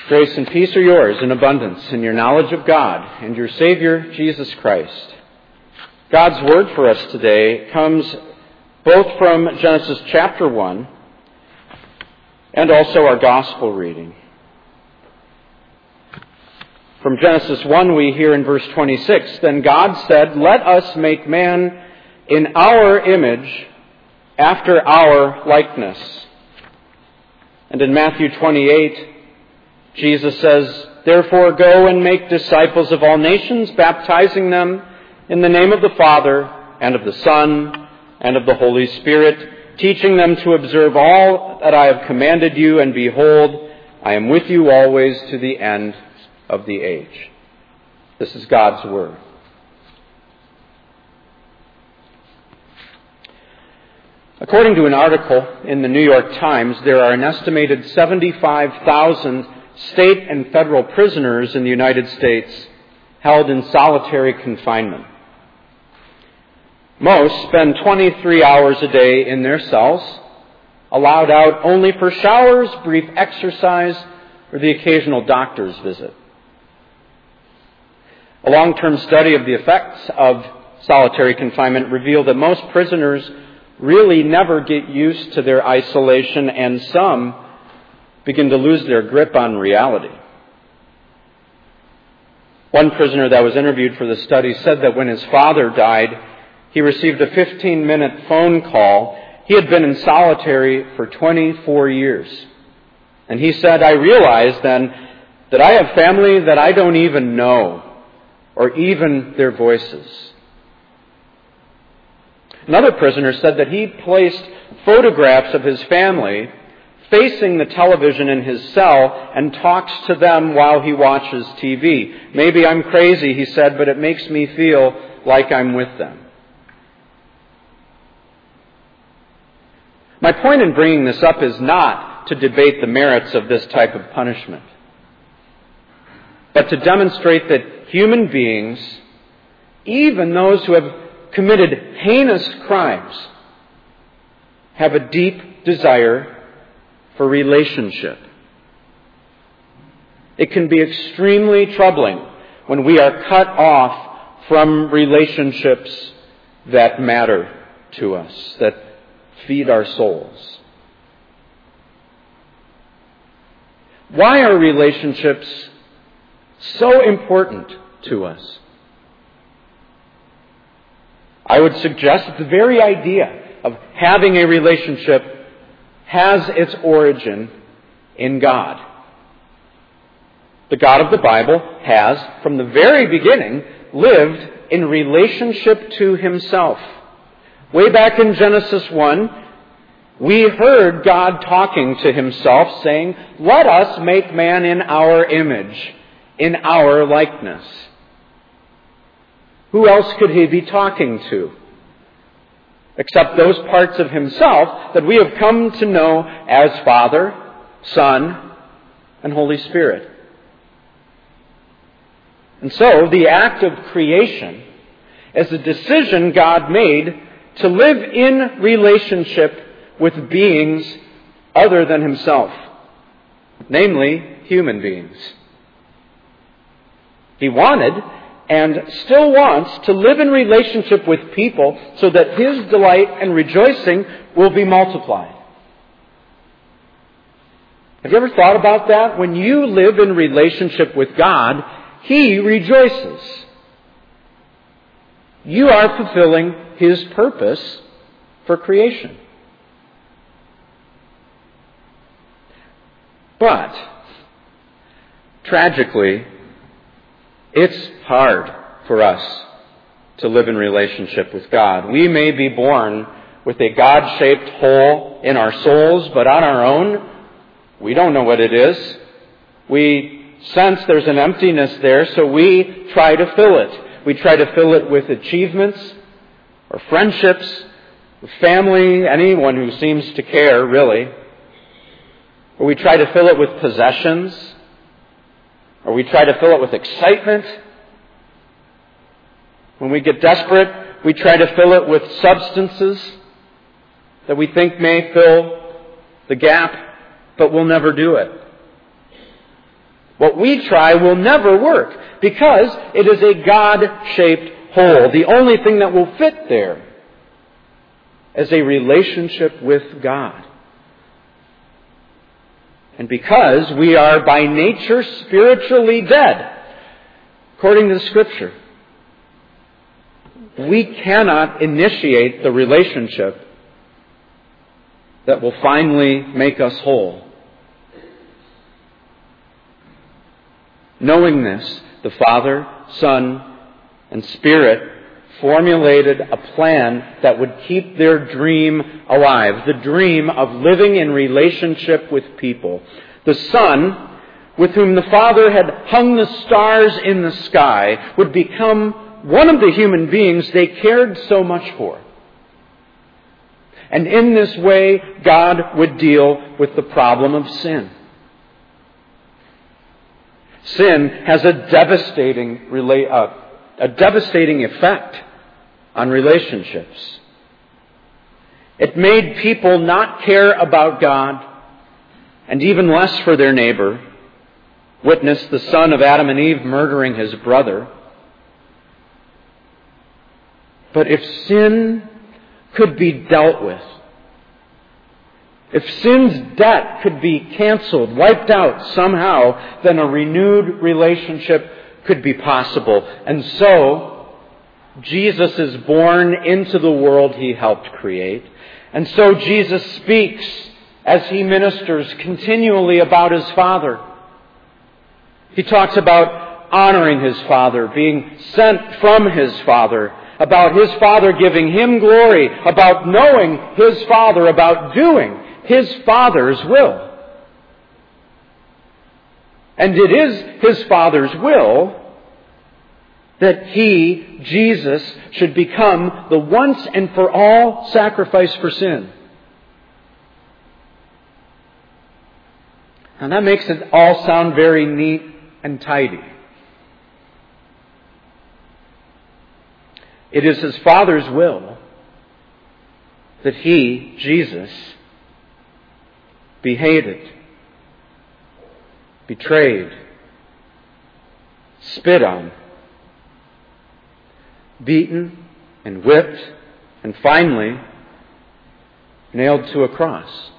Grace and peace are yours in abundance in your knowledge of God and your Savior, Jesus Christ. God's word for us today comes both from Genesis chapter 1 and also our gospel reading. From Genesis 1 we hear in verse 26, "Then God said, 'Let us make man in our image, after our likeness.'" And in Matthew 28, Jesus says, "Therefore go and make disciples of all nations, baptizing them in the name of the Father and of the Son and of the Holy Spirit, teaching them to observe all that I have commanded you, and behold, I am with you always to the end of the age." This is God's word. According to an article in the New York Times, there are an estimated 75,000 state and federal prisoners in the United States held in solitary confinement. Most spend 23 hours a day in their cells, allowed out only for showers, brief exercise, or the occasional doctor's visit. A long-term study of the effects of solitary confinement revealed that most prisoners really never get used to their isolation, and some begin to lose their grip on reality. One prisoner that was interviewed for the study said that when his father died, he received a 15-minute phone call. He had been in solitary for 24 years. And he said, "I realized then that I have family that I don't even know, or even their voices." Another prisoner said that he placed photographs of his family facing the television in his cell and talks to them while he watches TV. "Maybe I'm crazy," he said, "but it makes me feel like I'm with them." My point in bringing this up is not to debate the merits of this type of punishment, but to demonstrate that human beings, even those who have committed heinous crimes, have a deep desire for relationship. It can be extremely troubling when we are cut off from relationships that matter to us, that feed our souls. Why are relationships so important to us? I would suggest that the very idea of having a relationship has its origin in God. The God of the Bible has, from the very beginning, lived in relationship to himself. Way back in Genesis 1, we heard God talking to himself, saying, "Let us make man in our image, in our likeness." Who else could he be talking to except those parts of himself that we have come to know as Father, Son, and Holy Spirit? And so, the act of creation is a decision God made to live in relationship with beings other than himself, namely human beings. He wanted and still wants to live in relationship with people so that his delight and rejoicing will be multiplied. Have you ever thought about that? When you live in relationship with God, he rejoices. You are fulfilling his purpose for creation. But, tragically, it's hard for us to live in relationship with God. We may be born with a God-shaped hole in our souls, but on our own, we don't know what it is. We sense there's an emptiness there, so we try to fill it. We try to fill it with achievements or friendships, with family, anyone who seems to care, really. Or we try to fill it with possessions, or we try to fill it with excitement. When we get desperate, we try to fill it with substances that we think may fill the gap, but will never do it. What we try will never work because it is a God-shaped hole. The only thing that will fit there is a relationship with God. And because we are by nature spiritually dead, according to the Scripture, we cannot initiate the relationship that will finally make us whole. Knowing this, the Father, Son, and Spirit formulated a plan that would keep their dream alive, the dream of living in relationship with people. The Son, with whom the Father had hung the stars in the sky, would become one of the human beings they cared so much for. And in this way, God would deal with the problem of sin. Sin has a devastating effect on relationships. It made people not care about God, and even less for their neighbor. Witness the son of Adam and Eve murdering his brother. But if sin could be dealt with, if sin's debt could be canceled, wiped out somehow, then a renewed relationship could be possible. And so, Jesus is born into the world He helped create. And so Jesus speaks as He ministers continually about His Father. He talks about honoring His Father, being sent from His Father, about His Father giving Him glory, about knowing His Father, about doing His Father's will. And it is His Father's will that He, Jesus, should become the once and for all sacrifice for sin. And that makes it all sound very neat and tidy. It is His Father's will that He, Jesus, be hated, betrayed, spit on, beaten and whipped, and finally nailed to a cross.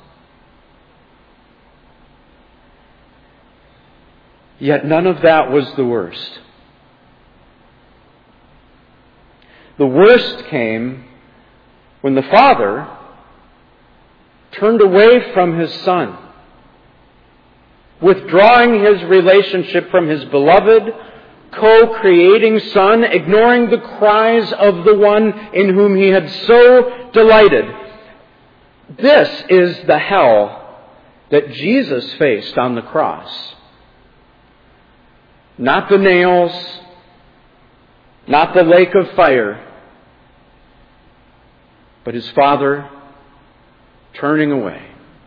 Yet none of that was the worst. The worst came when the Father turned away from His Son, withdrawing His relationship from His beloved, co-creating Son, ignoring the cries of the one in whom He had so delighted. This is the hell that Jesus faced on the cross. Not the nails, not the lake of fire, but His Father turning away.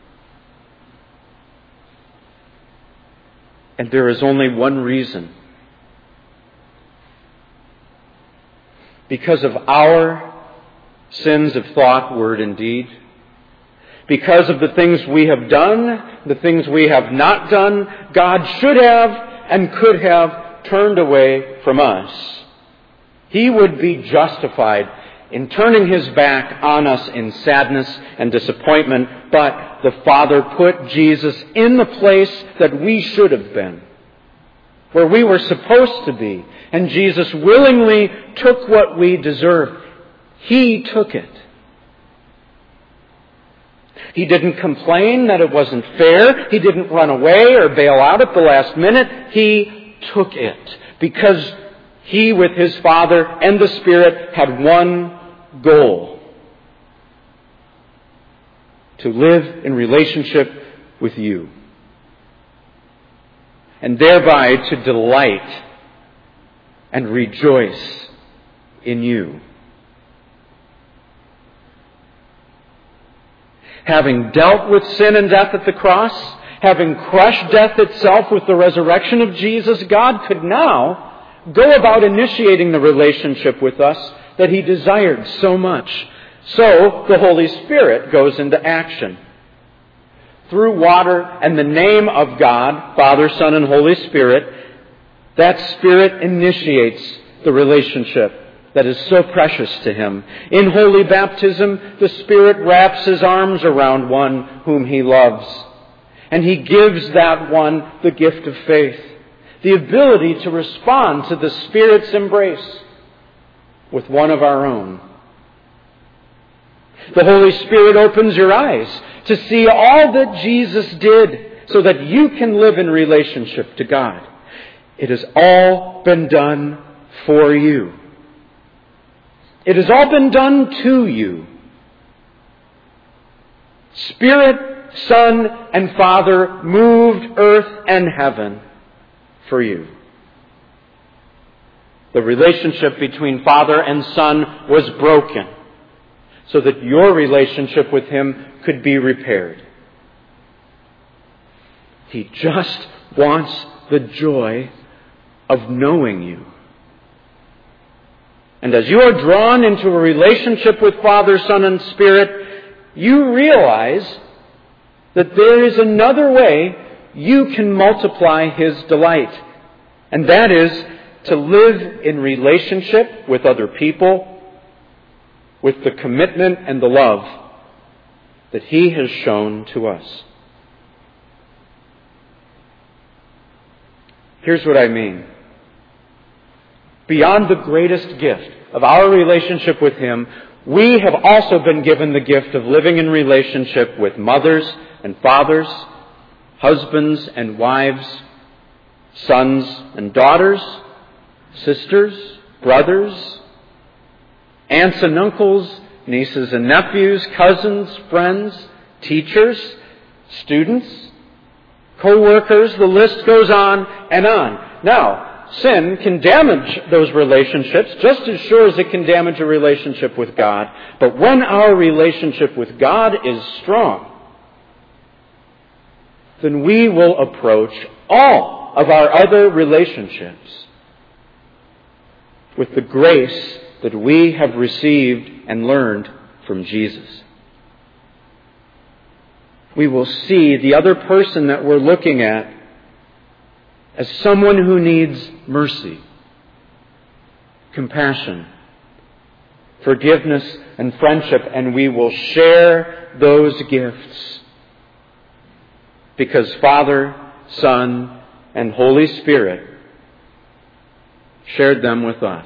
And there is only one reason. Because of our sins of thought, word, and deed. Because of the things we have done, the things we have not done, God should have and could have turned away from us. He would be justified in turning His back on us in sadness and disappointment, but the Father put Jesus in the place that we should have been, where we were supposed to be, and Jesus willingly took what we deserved. He took it. He didn't complain that it wasn't fair. He didn't run away or bail out at the last minute. He took it because He, with His Father and the Spirit, had one goal: to live in relationship with you, and thereby to delight and rejoice in you. Having dealt with sin and death at the cross, having crushed death itself with the resurrection of Jesus, God could now go about initiating the relationship with us that He desired so much. So the Holy Spirit goes into action. through water and the name of God, Father, Son, and Holy Spirit, that Spirit initiates the relationship that is so precious to Him. In holy baptism, the Spirit wraps His arms around one whom He loves. And He gives that one the gift of faith, the ability to respond to the Spirit's embrace with one of our own. The Holy Spirit opens your eyes to see all that Jesus did so that you can live in relationship to God. It has all been done for you. It has all been done to you. Spirit, Son, and Father moved earth and heaven for you. The relationship between Father and Son was broken so that your relationship with Him could be repaired. He just wants the joy of knowing you. And as you are drawn into a relationship with Father, Son, and Spirit, you realize that there is another way you can multiply His delight. And that is to live in relationship with other people with the commitment and the love that He has shown to us. Here's what I mean. Beyond the greatest gift of our relationship with Him, we have also been given the gift of living in relationship with mothers and fathers, husbands and wives, sons and daughters, sisters, brothers, aunts and uncles, nieces and nephews, cousins, friends, teachers, students, co-workers. The list goes on and on. Now, sin can damage those relationships just as sure as it can damage a relationship with God. But when our relationship with God is strong, then we will approach all of our other relationships with the grace that we have received and learned from Jesus. We will see the other person that we're looking at as someone who needs mercy, compassion, forgiveness, and friendship, and we will share those gifts because Father, Son, and Holy Spirit shared them with us.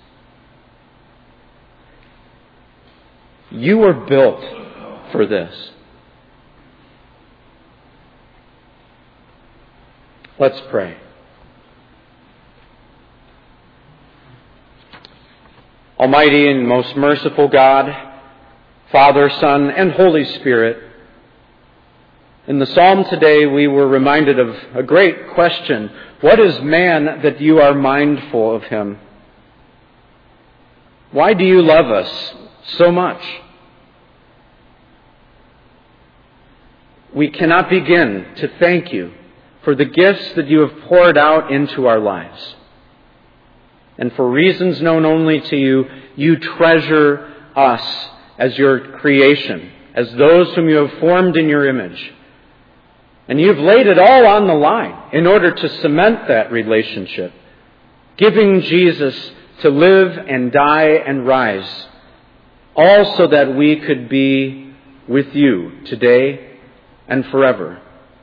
You are built for this. Let's pray. Almighty and most merciful God, Father, Son, and Holy Spirit, in the psalm today we were reminded of a great question. What is man that you are mindful of him? Why do you love us so much? We cannot begin to thank you for the gifts that you have poured out into our lives. And for reasons known only to you, you treasure us as your creation, as those whom you have formed in your image. And you've laid it all on the line in order to cement that relationship, giving Jesus to live and die and rise, all so that we could be with you today and forever.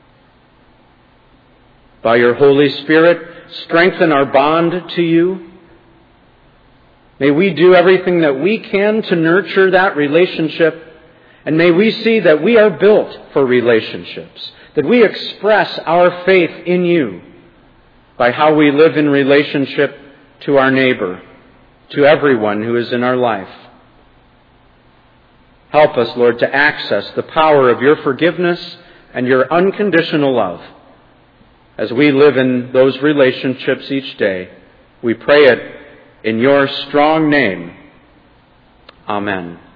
By your Holy Spirit, strengthen our bond to you. May we do everything that we can to nurture that relationship, and may we see that we are built for relationships, that we express our faith in you by how we live in relationship to our neighbor, to everyone who is in our life. Help us, Lord, to access the power of your forgiveness and your unconditional love as we live in those relationships each day. We pray it in your strong name. Amen.